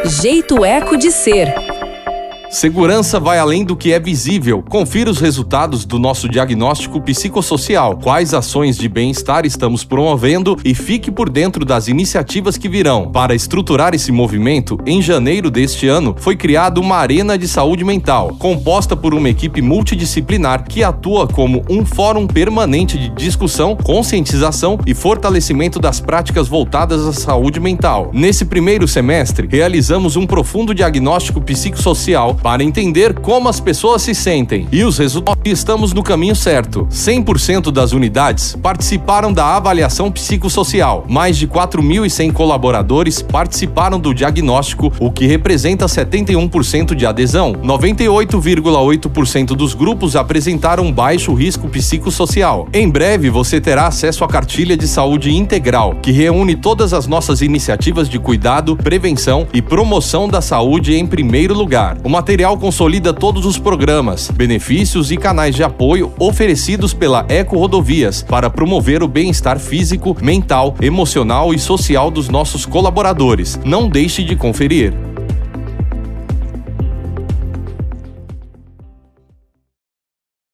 Jeito Eco de Ser. Segurança vai além do que é visível. Confira os resultados do nosso diagnóstico psicossocial, quais ações de bem-estar estamos promovendo e fique por dentro das iniciativas que virão. Para estruturar esse movimento, em janeiro deste ano, foi criada uma Arena de Saúde Mental, composta por uma equipe multidisciplinar que atua como um fórum permanente de discussão, conscientização e fortalecimento das práticas voltadas à saúde mental. Nesse primeiro semestre, realizamos um profundo diagnóstico psicossocial para entender como as pessoas se sentem e os resultados. Estamos no caminho certo. 100% das unidades participaram da avaliação psicossocial. Mais de 4.100 colaboradores participaram do diagnóstico, o que representa 71% de adesão. 98,8% dos grupos apresentaram baixo risco psicossocial. Em breve você terá acesso à cartilha de saúde integral, que reúne todas as nossas iniciativas de cuidado, prevenção e promoção da saúde em primeiro lugar. O material consolida todos os programas, benefícios e canais de apoio oferecidos pela Eco Rodovias para promover o bem-estar físico, mental, emocional e social dos nossos colaboradores. Não deixe de conferir.